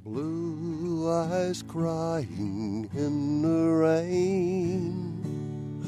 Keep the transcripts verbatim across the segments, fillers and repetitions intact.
Blue eyes crying in the rain.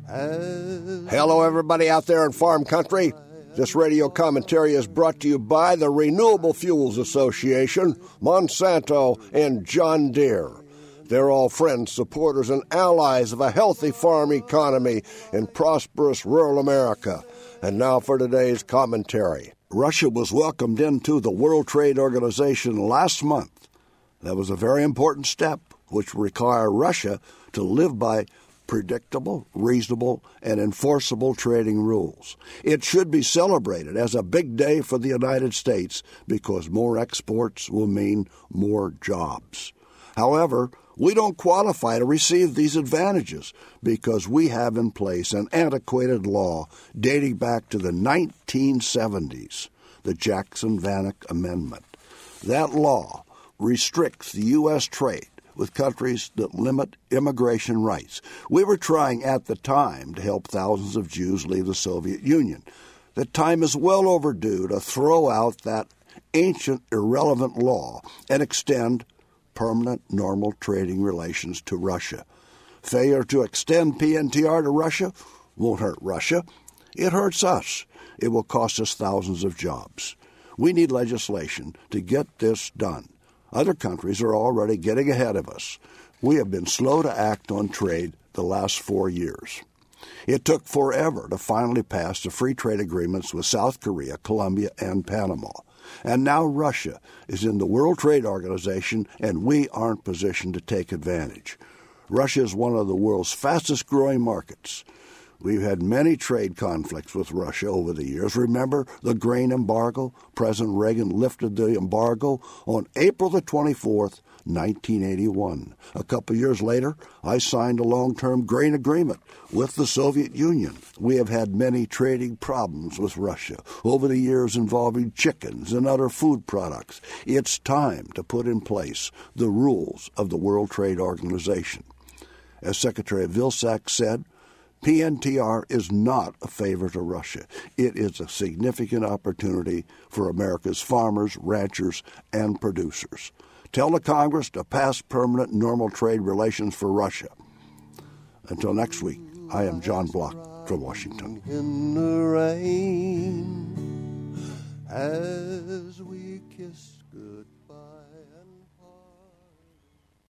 As Hello, everybody out there in farm country. This radio commentary is brought to you by the Renewable Fuels Association, Monsanto, and John Deere. They're all friends, supporters, and allies of a healthy farm economy in prosperous rural America. And now for today's commentary. Russia was welcomed into the World Trade Organization last month. That was a very important step, which will require Russia to live by predictable, reasonable, and enforceable trading rules. It should be celebrated as a big day for the United States because more exports will mean more jobs. However, we don't qualify to receive these advantages because we have in place an antiquated law dating back to the nineteen seventies, the Jackson-Vanik Amendment. That law restricts the U S trade with countries that limit immigration rights. We were trying at the time to help thousands of Jews leave the Soviet Union. The time is well overdue to throw out that ancient, irrelevant law and extend permanent, normal trading relations to Russia. Failure to extend P N T R to Russia won't hurt Russia. It hurts us. It will cost us thousands of jobs. We need legislation to get this done. Other countries are already getting ahead of us. We have been slow to act on trade the last four years. It took forever to finally pass the free trade agreements with South Korea, Colombia, and Panama. And now Russia is in the World Trade Organization, and we aren't positioned to take advantage. Russia is one of the world's fastest-growing markets. We've had many trade conflicts with Russia over the years. Remember the grain embargo? President Reagan lifted the embargo on April the twenty-fourth, nineteen eighty-one. A couple years later, I signed a long-term grain agreement with the Soviet Union. We have had many trading problems with Russia over the years involving chickens and other food products. It's time to put in place the rules of the World Trade Organization. As Secretary Vilsack said, P N T R is not a favor to Russia. It is a significant opportunity for America's farmers, ranchers, and producers. Tell the Congress to pass permanent normal trade relations for Russia. Until next week, I am John Block from Washington. In the rain, as we kiss good